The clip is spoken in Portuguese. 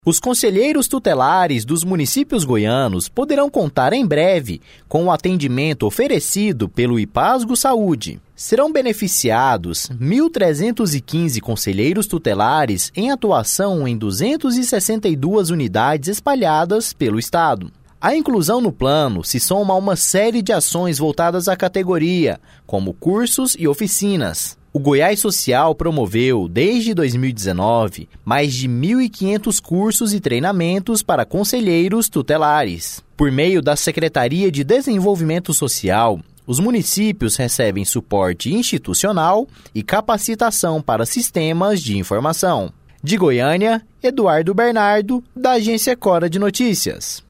Os conselheiros tutelares dos municípios goianos poderão contar em breve com o atendimento oferecido pelo Ipasgo Saúde. Serão beneficiados 1.315 conselheiros tutelares em atuação em 262 unidades espalhadas pelo estado. A inclusão no plano se soma a uma série de ações voltadas à categoria, como cursos e oficinas. O Goiás Social promoveu, desde 2019, mais de 1.500 cursos e treinamentos para conselheiros tutelares. Por meio da Secretaria de Desenvolvimento Social, os municípios recebem suporte institucional e capacitação para sistemas de informação. De Goiânia, Eduardo Bernardo, da Agência Cora de Notícias.